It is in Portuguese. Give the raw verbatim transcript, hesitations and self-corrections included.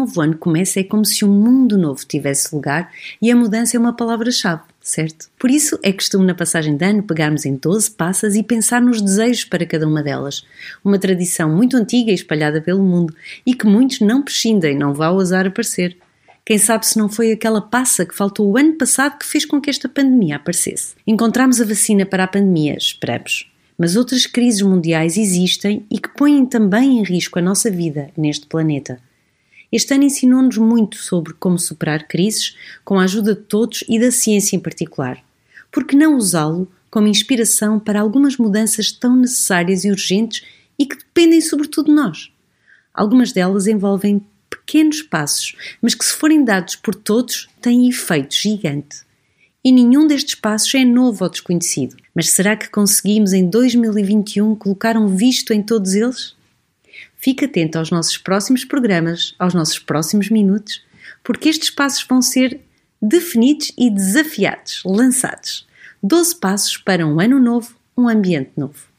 novo ano começa é como se um mundo novo tivesse lugar e a mudança é uma palavra-chave, certo? Por isso é costume na passagem de ano pegarmos em doze passas e pensar nos desejos para cada uma delas. Uma tradição muito antiga e espalhada pelo mundo e que muitos não prescindem, não vá ousar aparecer. Quem sabe se não foi aquela passa que faltou o ano passado que fez com que esta pandemia aparecesse. Encontramos a vacina para a pandemia, esperamos. Mas outras crises mundiais existem e que põem também em risco a nossa vida neste planeta. Este ano ensinou-nos muito sobre como superar crises, com a ajuda de todos e da ciência em particular. Por que não usá-lo como inspiração para algumas mudanças tão necessárias e urgentes e que dependem sobretudo de nós? Algumas delas envolvem pequenos passos, mas que se forem dados por todos têm efeito gigante. E nenhum destes passos é novo ou desconhecido. Mas será que conseguimos em dois mil e vinte e um colocar um visto em todos eles? Fique atento aos nossos próximos programas, aos nossos próximos minutos, porque estes passos vão ser definidos e desafiados, lançados. doze passos para um ano novo, um ambiente novo.